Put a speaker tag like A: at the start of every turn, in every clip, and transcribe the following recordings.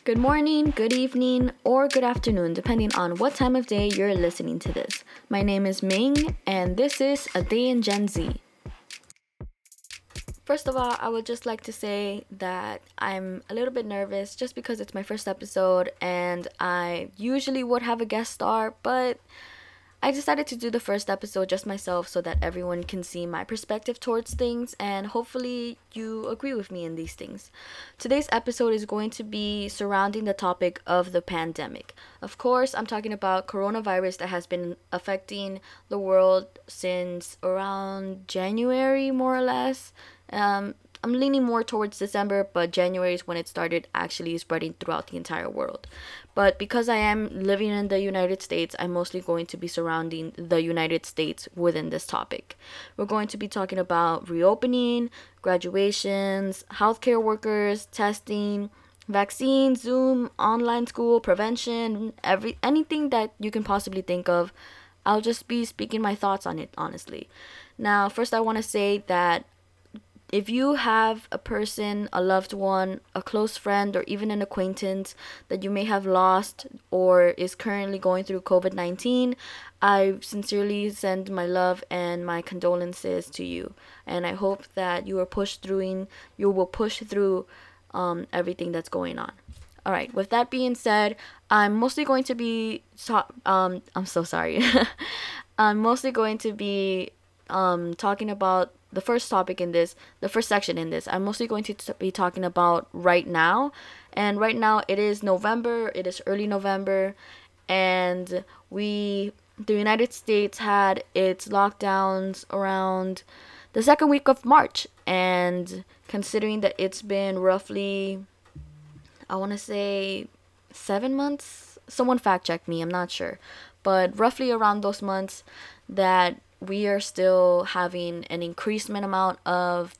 A: Good morning, good evening, or good afternoon, depending on what time of day you're listening to this. My name is Ming, and this is A Day in Gen Z. First of all, I would just like to say that I'm a little bit nervous just because it's my first episode, and I usually would have a guest star, but I decided to do the first episode just myself so that everyone can see my perspective towards things, and hopefully you agree with me in these things. Today's episode is going to be surrounding the topic of the pandemic. Of course, I'm talking about coronavirus that has been affecting the world since around January, more or less. I'm leaning more towards December, but January is when it started actually spreading throughout the entire world. But because I am living in the United States, I'm mostly going to be surrounding the United States within this topic. We're going to be talking about reopening, graduations, healthcare workers, testing, vaccines, Zoom, online school, prevention, anything that you can possibly think of. I'll just be speaking my thoughts on it, honestly. Now, first I want to say that if you have a person, a loved one, a close friend, or even an acquaintance that you may have lost or is currently going through COVID 19, I sincerely send my love and my condolences to you. And I hope that you will push through everything that's going on. All right, with that being said, I'm mostly going to be, I'm so sorry. I'm mostly going to be talking about the first topic in this, the first section in this. I'm mostly going to be talking about right now. And right now it is November, it is early November, and the United States had its lockdowns around the second week of March. And considering that it's been roughly, I want to say 7 months, someone fact check me, I'm not sure, but roughly around those months that we are still having an increasement amount of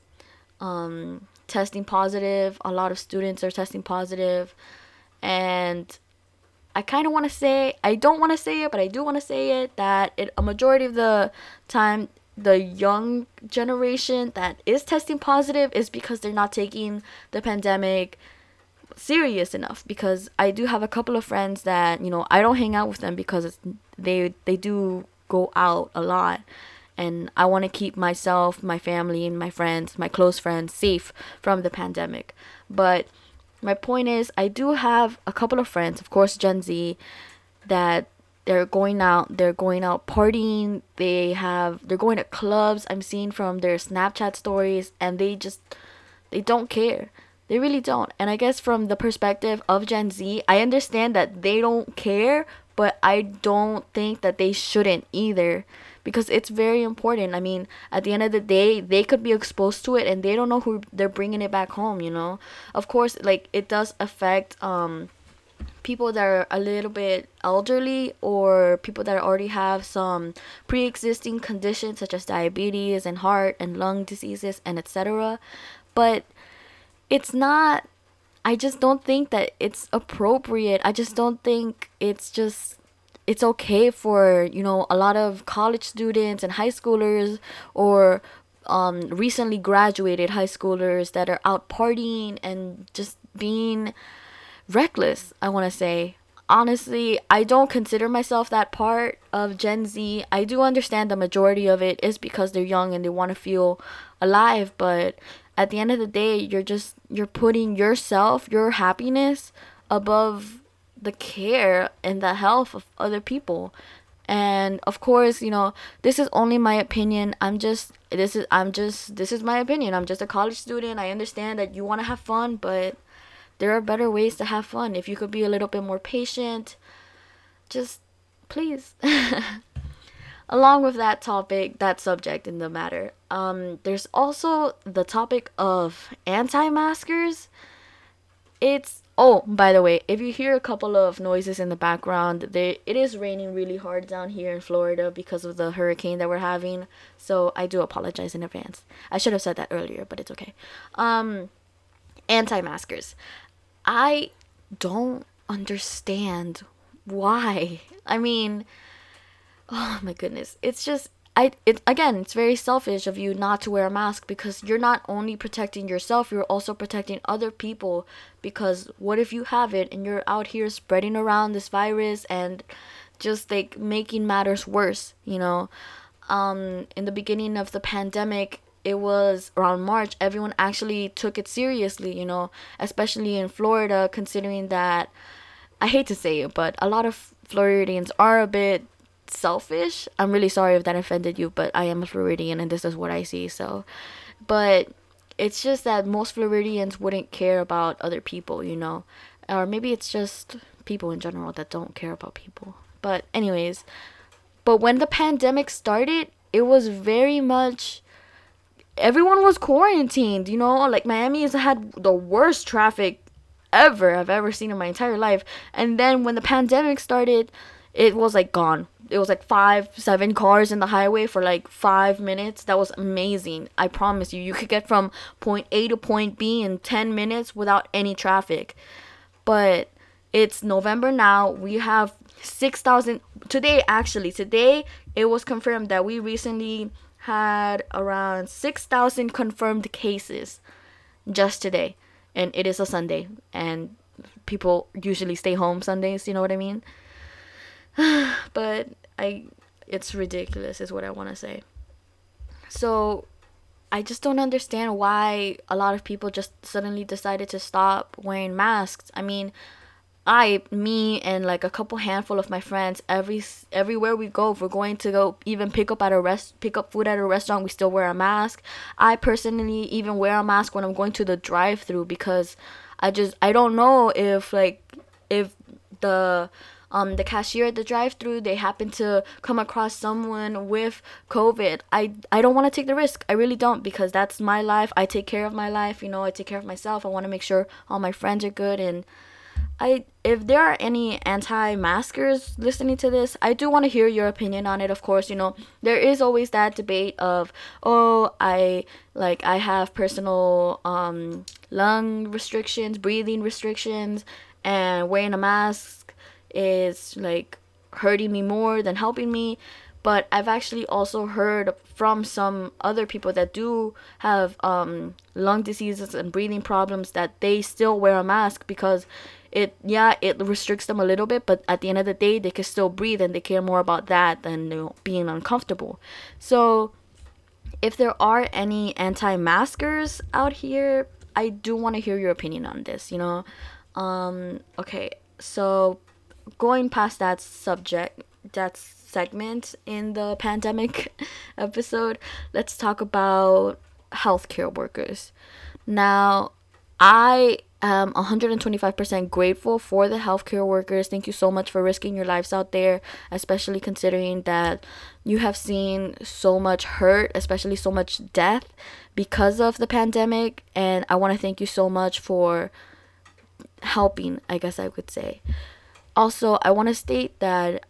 A: testing positive. A lot of students are testing positive, and I kind of want to say, I don't want to say it, but I do want to say it, that a majority of the time, the young generation that is testing positive is because they're not taking the pandemic serious enough. Because I do have a couple of friends that, I don't hang out with them because they do go out a lot, and I want to keep myself, my family, and my friends, my close friends, safe from the pandemic. But my point is, I do have a couple of friends, of course Gen Z, that they're going out partying, they're going to clubs. I'm seeing from their Snapchat stories, and they don't care. They really don't. And I guess from the perspective of Gen Z, I understand that they don't care, but I don't think that they shouldn't either, because it's very important. I mean, at the end of the day, they could be exposed to it and they don't know who they're bringing it back home. Of course, like, it does affect people that are a little bit elderly, or people that already have some pre-existing conditions such as diabetes and heart and lung diseases and etc. But it's not, I just don't think that it's appropriate. I just don't think it's okay for, a lot of college students and high schoolers, or recently graduated high schoolers that are out partying and just being reckless, I want to say. Honestly, I don't consider myself that part of Gen Z. I do understand the majority of it is because they're young and they want to feel alive, but at the end of the day, you're putting yourself, your happiness above the care and the health of other people. And of course, this is only my opinion. This is my opinion. I'm just a college student. I understand that you want to have fun, but there are better ways to have fun. If you could be a little bit more patient, just please. Along with that subject in the matter, there's also the topic of anti-maskers. Oh, by the way, if you hear a couple of noises in the background, it is raining really hard down here in Florida because of the hurricane that we're having. So I do apologize in advance. I should have said that earlier, but it's okay. Anti-maskers. I don't understand why. I mean, oh my goodness. It's just, it's very selfish of you not to wear a mask, because you're not only protecting yourself, you're also protecting other people. Because what if you have it and you're out here spreading around this virus and just like making matters worse, you know? In the beginning of the pandemic, it was around March, everyone actually took it seriously, you know, especially in Florida, considering that, I hate to say it, but a lot of Floridians are a bit selfish. I'm really sorry if that offended you, but I am a Floridian and this is what I see. So, but it's just that most Floridians wouldn't care about other people, you know, or maybe it's just people in general that don't care about people. But, anyways, but when the pandemic started, it was very much, everyone was quarantined, you know, like Miami has had the worst traffic ever I've ever seen in my entire life. And then when the pandemic started, it was like gone. It was like 5, 7 cars in the highway for like 5 minutes. That was amazing. I promise you, you could get from point A to point B in 10 minutes without any traffic. But it's November now. We have 6,000. Today, it was confirmed that we recently had around 6,000 confirmed cases just today. And it is a Sunday. And people usually stay home Sundays, you know what I mean? But it's ridiculous, is what I want to say. So I just don't understand why a lot of people just suddenly decided to stop wearing masks. I mean, me and like a couple handful of my friends, everywhere we go, if we're going to go even pick up food at a restaurant, we still wear a mask. I personally even wear a mask when I'm going to the drive-through, because I don't know if the cashier at the drive-through, they happen to come across someone with COVID. I don't want to take the risk. I really don't, because that's my life. I take care of my life, you know. I take care of myself. I want to make sure all my friends are good. And if there are any anti-maskers listening to this, I do want to hear your opinion on it. Of course, you know, there is always that debate of, oh, I have personal lung restrictions, breathing restrictions, and wearing a mask is like hurting me more than helping me. But I've actually also heard from some other people that do have lung diseases and breathing problems that they still wear a mask, because it restricts them a little bit, but at the end of the day, they can still breathe, and they care more about that than, you know, being uncomfortable. So if there are any anti-maskers out here, I do want to hear your opinion on this, you know. Okay, so going past that segment in the pandemic episode, let's talk about healthcare workers. Now, I am 125% grateful for the healthcare workers. Thank you so much for risking your lives out there, especially considering that you have seen so much hurt, especially so much death because of the pandemic. And I want to thank you so much for helping, I guess I would say. Also, I want to state that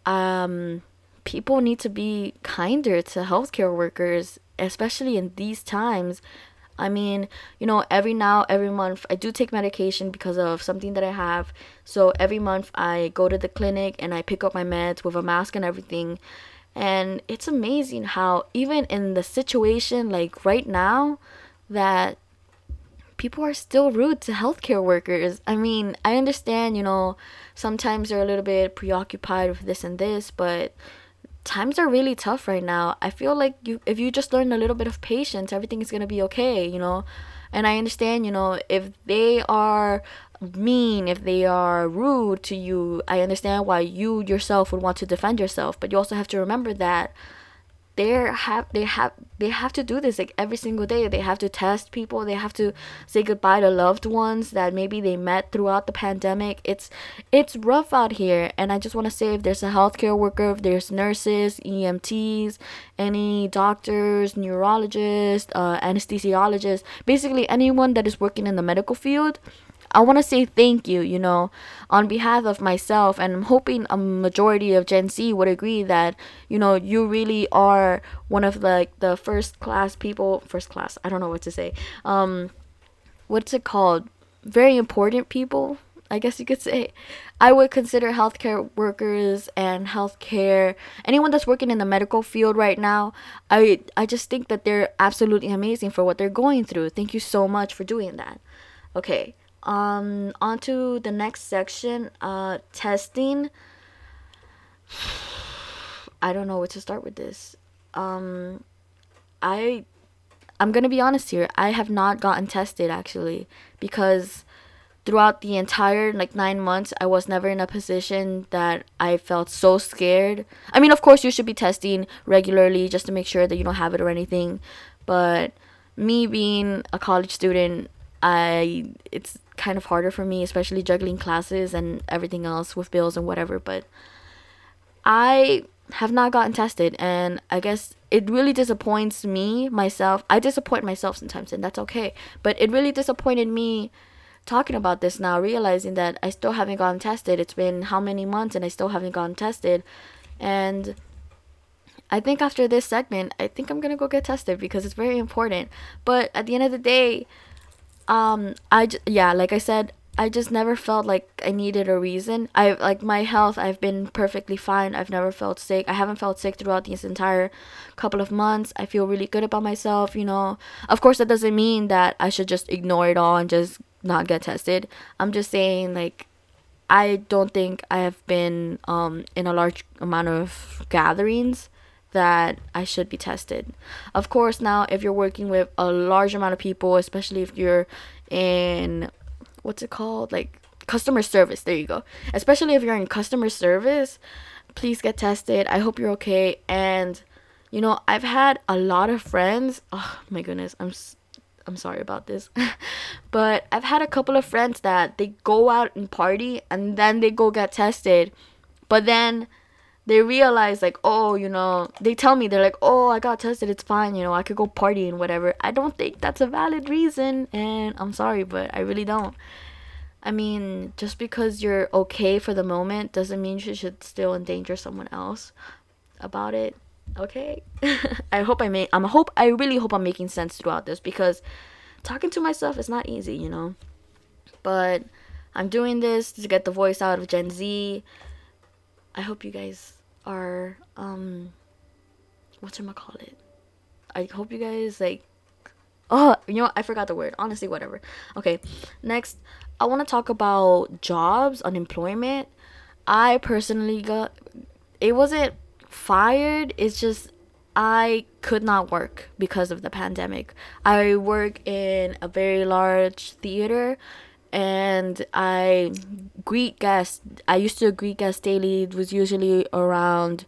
A: people need to be kinder to healthcare workers, especially in these times. I mean, you know, every month, I do take medication because of something that I have. So every month, I go to the clinic and I pick up my meds with a mask and everything. And it's amazing how, even in the situation like right now, that people are still rude to healthcare workers. I mean, I understand, you know, sometimes they're a little bit preoccupied with this and this, but times are really tough right now. I feel like if you just learn a little bit of patience, everything is going to be okay, you know. And I understand, you know, if they are mean, if they are rude to you, I understand why you yourself would want to defend yourself, but you also have to remember that they have to do this like every single day. They have to test people. They have to say goodbye to loved ones that maybe they met throughout the pandemic. It's rough out here, and I just want to say, if there's a healthcare worker, if there's nurses, EMTs, any doctors, neurologists, anesthesiologists, basically anyone that is working in the medical field, I want to say thank you, you know, on behalf of myself, and I'm hoping a majority of Gen Z would agree that, you know, you really are one of like the first class, I don't know what to say. What's it called? Very important people. I guess you could say. I would consider healthcare workers and healthcare, anyone that's working in the medical field right now, I just think that they're absolutely amazing for what they're going through. Thank you so much for doing that. Okay. On to the next section, testing. I don't know where to start with this. Um I I'm gonna be honest here. I have not gotten tested actually, because throughout the entire like 9 months, I was never in a position that I felt so scared. I mean, of course, you should be testing regularly just to make sure that you don't have it or anything. But me being a college student, I it's kind of harder for me, especially juggling classes and everything else with bills and whatever. But I have not gotten tested, and I guess it really disappoints me myself. I disappoint myself sometimes, and that's okay. But it really disappointed me talking about this now, realizing that I still haven't gotten tested. It's been how many months and I still haven't gotten tested. And I think after this segment, I think I'm gonna go get tested because it's very important. But at the end of the day, yeah, like I said, I just never felt like I needed a reason. I like my health. I've been perfectly fine. I've never felt sick. I haven't felt sick throughout this entire couple of months. I feel really good about myself. Of course, that doesn't mean that I should just ignore it all and just not get tested. I'm just saying, like, I don't think I have been in a large amount of gatherings that I should be tested. Of course, now if you're working with a large amount of people, especially if you're in, what's it called, like customer service, there you go. Especially if you're in customer service, please get tested. I hope you're okay. And I've had a lot of friends. Oh my goodness, I'm sorry about this. But I've had a couple of friends that they go out and party and then they go get tested. But then they realize, like, oh, they tell me, they're like, oh, I got tested, it's fine, I could go party and whatever. I don't think that's a valid reason, and I'm sorry, but I really don't. I mean, just because you're okay for the moment doesn't mean you should still endanger someone else about it. Okay. I really hope I'm making sense throughout this, because talking to myself is not easy. But I'm doing this to get the voice out of Gen Z. I hope you guys are whatchamacallit. I hope you guys like, oh, I forgot the word. Honestly, whatever. Okay. Next, I want to talk about jobs, unemployment. I personally got, it wasn't fired, it's just I could not work because of the pandemic. I work in a very large theater, and I greet guests. I used to greet guests daily. It was usually around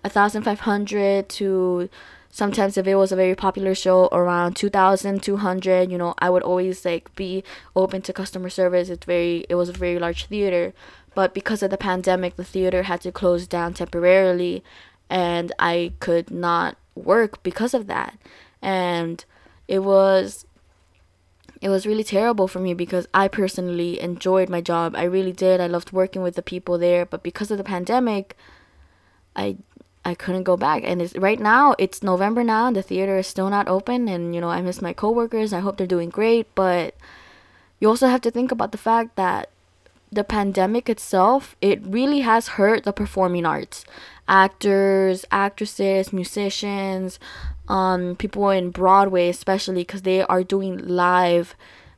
A: 1,500 to, sometimes if it was a very popular show, around 2,200. I would always like be open to customer service. It was a very large theater, but because of the pandemic, the theater had to close down temporarily, and I could not work because of that. And it was really terrible for me, because I personally enjoyed my job. I really did. I loved working with the people there, but because of the pandemic, I couldn't go back. And right now it's November now, and the theater is still not open, and I miss my coworkers. I hope they're doing great, but you also have to think about the fact that the pandemic itself, it really has hurt the performing arts. Actors, actresses, musicians, people in Broadway especially, because they are doing live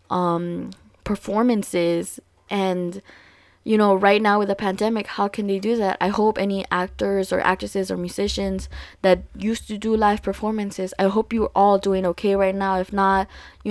A: performances. And right now with the pandemic, how can they do that? I hope any actors or actresses or musicians that used to do live performances, I hope you're all doing okay right now. If not,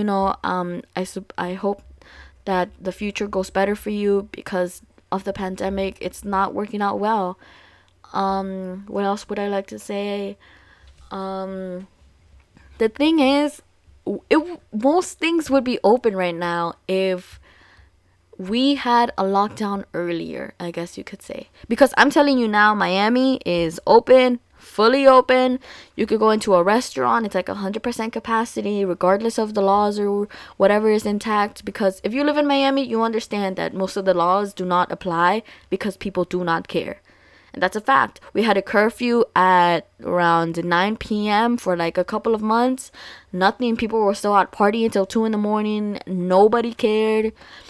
A: I hope that the future goes better for you, because of the pandemic, it's not working out well. What else would I like to say? The thing is, most things would be open right now if we had a lockdown earlier, I guess you could say. Because I'm telling you now, Miami is open, fully open. You could go into a restaurant, it's like 100% capacity, regardless of the laws or whatever is intact. Because if you live in Miami, you understand that most of the laws do not apply because people do not care. And that's a fact. We had a curfew at around 9 p.m. for like a couple of months. Nothing. People were still out partying until 2 in the morning. Nobody cared.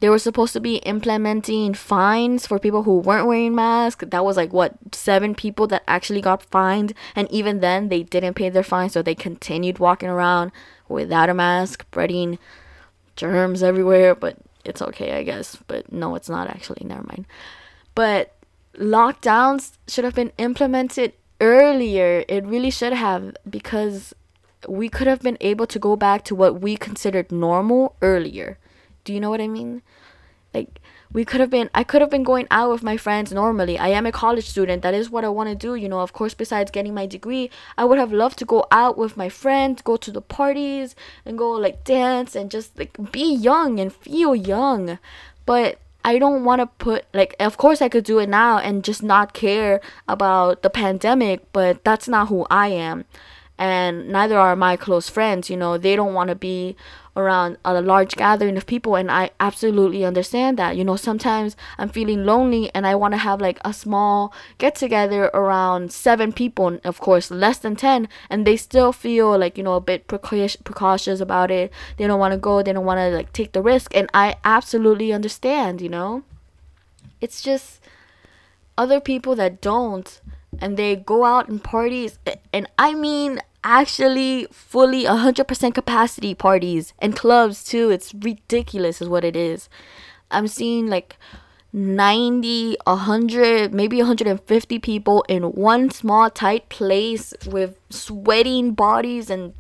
A: They were supposed to be implementing fines for people who weren't wearing masks. That was like what, 7 people that actually got fined, and even then they didn't pay their fine, so they continued walking around without a mask, spreading germs everywhere. But it's okay, I guess. But no, it's not actually. Never mind. But lockdowns should have been implemented earlier. It really should have, because we could have been able to go back to what we considered normal earlier. Do you know what I mean? Like, I could have been going out with my friends normally. I am a college student. That is what I want to do. Of course, besides getting my degree, I would have loved to go out with my friends, go to the parties, and go like dance and just like be young and feel young. But I don't want to put, like, of course I could do it now and just not care about the pandemic, but that's not who I am. And neither are my close friends. They don't want to be around a large gathering of people, and I absolutely understand that. Sometimes I'm feeling lonely and I want to have like a small get together around 7 people, and of course less than 10, and they still feel like, a bit precautious about it. They don't want to go, they don't want to like take the risk, and I absolutely understand. It's just other people that don't, and they go out and parties, and I mean actually fully 100% capacity parties and clubs too. It's ridiculous is what it is. I'm seeing like 90, 100, maybe 150 people in one small tight place with sweating bodies, and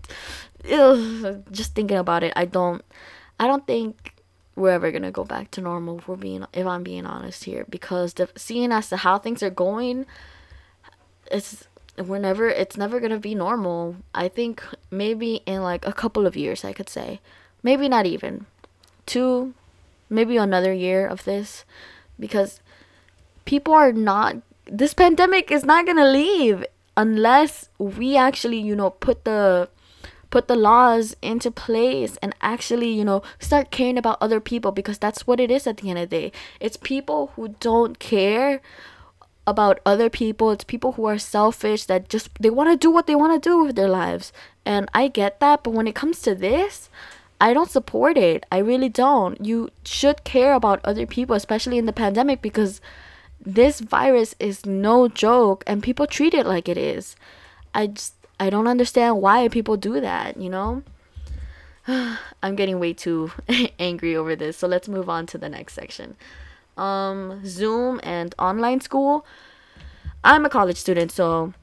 A: just thinking about it, I don't think we're ever gonna go back to normal, if I'm being honest here, because seeing as to how things are going, it's it's never gonna be normal. I think maybe in like a couple of years, I could say, maybe not even 2, maybe another year of this, because people are not, this pandemic is not gonna leave unless we actually put the laws into place and actually start caring about other people, because that's what it is at the end of the day. It's people who don't care about other people. It's people who are selfish, that just they want to do what they want to do with their lives. And I get that, but when it comes to this, I don't support it. I really don't. You should care about other people, especially in the pandemic, because this virus is no joke and people treat it like it is. I don't understand why people do that. I'm getting way too angry over this. So let's move on to the next section. Zoom and online school. I'm a college student, so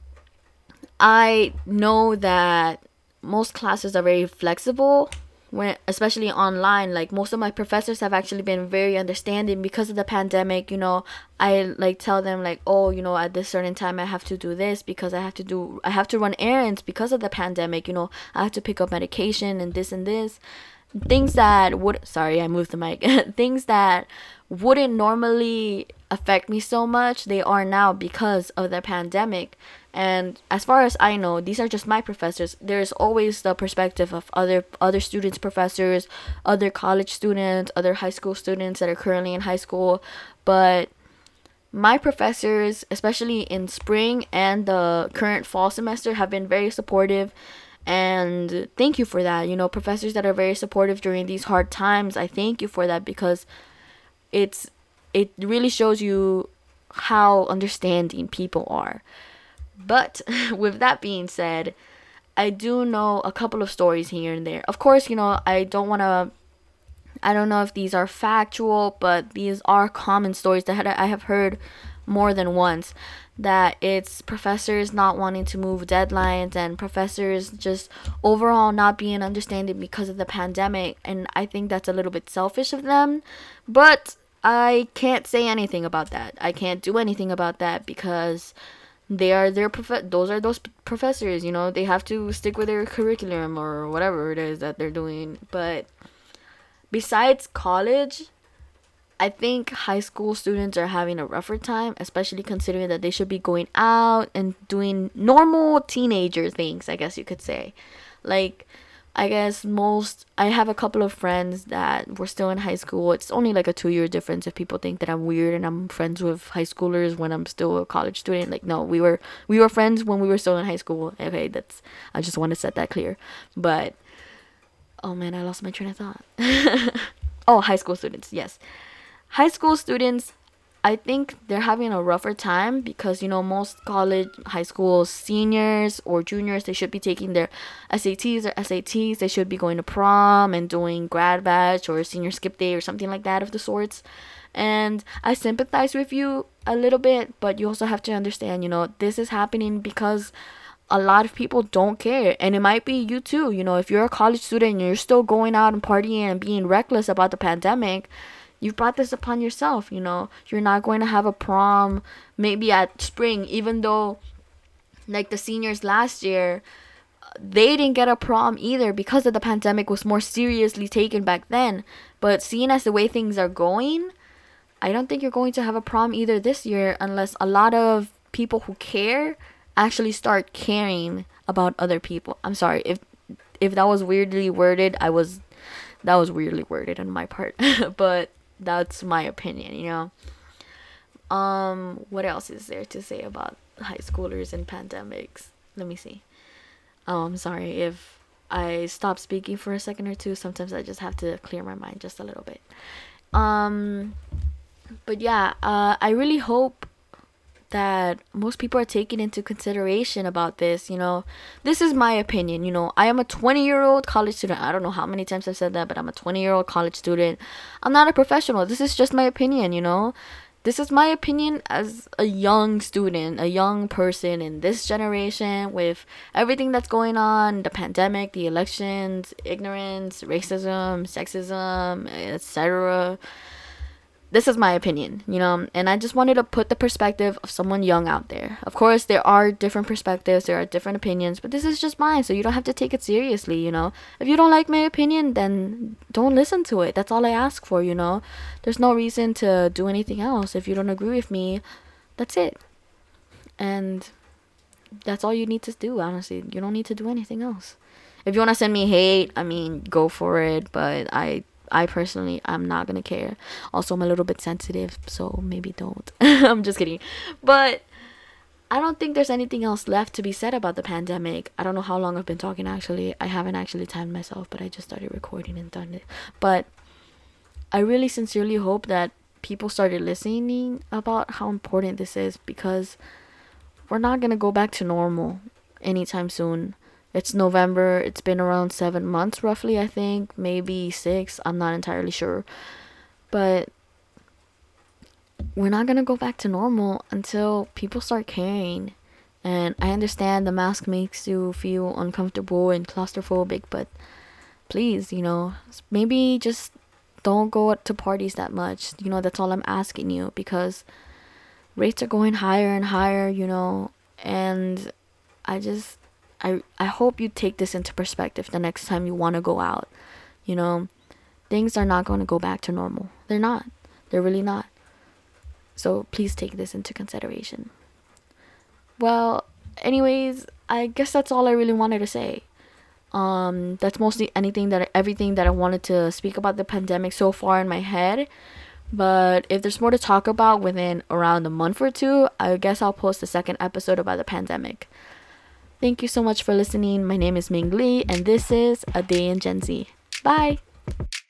A: I know that most classes are very flexible, when especially online. Like, most of my professors have actually been very understanding because of the pandemic. I like tell them like, oh, at this certain time I have to do this because I have to run errands because of the pandemic. I have to pick up medication and this. Things that would, sorry, I moved the mic. Things that wouldn't normally affect me so much, they are now because of the pandemic. And as far as I know, these are just my professors. There's always the perspective of other students, professors, other college students, other high school students that are currently in high school. But my professors, especially in spring and the current fall semester, have been very supportive, and thank you for that. Professors that are very supportive during these hard times, I thank you for that, because it really shows you how understanding people are. But with that being said, I do know a couple of stories here and there. Of course, I don't know if these are factual, but these are common stories that I have heard more than once, that it's professors not wanting to move deadlines, and professors just overall not being understanding because of the pandemic. And I think that's a little bit selfish of them, but I can't say anything about that. I can't do anything about that, because they are those professors. They have to stick with their curriculum or whatever it is that they're doing. But besides college, I think high school students are having a rougher time, especially considering that they should be going out and doing normal teenager things, I guess you could say. Like, I guess I have a couple of friends that were still in high school. It's only like a 2-year difference if people think that I'm weird and I'm friends with high schoolers when I'm still a college student. Like, no, we were friends when we were still in high school. Okay, I just want to set that clear. But, oh man, I lost my train of thought. Oh, high school students, yes. High school students, I think they're having a rougher time because, most college, high school seniors or juniors, they should be taking their SATs or SATs. They should be going to prom and doing grad batch or senior skip day or something like that of the sorts. And I sympathize with you a little bit, but you also have to understand, this is happening because a lot of people don't care. And it might be you too. If you're a college student and you're still going out and partying and being reckless about the pandemic, you brought this upon yourself. You're not going to have a prom maybe at spring, even though, like, the seniors last year, they didn't get a prom either because of the pandemic was more seriously taken back then. But seeing as the way things are going, I don't think you're going to have a prom either this year unless a lot of people who care actually start caring about other people. I'm sorry if that was weirdly worded. That was weirdly worded on my part, but that's my opinion. What else is there to say about high schoolers and pandemics? Let me see. Oh, I'm sorry if I stop speaking for a second or two. Sometimes I just have to clear my mind just a little bit. But yeah, I really hope that most people are taking into consideration about this. This is my opinion. I am a 20-year-old college student. I don't know how many times I've said that, but I'm a 20-year-old college student. I'm not a professional. This is just my opinion. This is my opinion as a young student, a young person in this generation, with everything that's going on, the pandemic, the elections, ignorance, racism, sexism, etc. This is my opinion, and I just wanted to put the perspective of someone young out there. Of course, there are different perspectives, there are different opinions, but this is just mine, so you don't have to take it seriously. If you don't like my opinion, then don't listen to it. That's all I ask for. There's no reason to do anything else. If you don't agree with me, that's it. And that's all you need to do, honestly. You don't need to do anything else. If you want to send me hate, I mean, go for it, but I personally, I'm not gonna care. Also, I'm a little bit sensitive, so maybe don't. I'm just kidding. But I don't think there's anything else left to be said about the pandemic. I don't know how long I've been talking, actually. I haven't actually timed myself, but I just started recording and done it. But I really sincerely hope that people started listening about how important this is, because we're not gonna go back to normal anytime soon. It's November. It's been around 7 months, roughly, I think. Maybe 6. I'm not entirely sure. But we're not going to go back to normal until people start caring. And I understand the mask makes you feel uncomfortable and claustrophobic, but please, maybe just don't go to parties that much. That's all I'm asking you, because rates are going higher and higher, and I hope you take this into perspective the next time you want to go out. Things are not going to go back to normal. They're not. They're really not. So please take this into consideration. Well, anyways, I guess that's all I really wanted to say. That's mostly everything that I wanted to speak about the pandemic so far in my head. But if there's more to talk about within around a month or two, I guess I'll post a second episode about the pandemic. Thank you so much for listening. My name is Ming Lee, and this is A Day in Gen Z. Bye!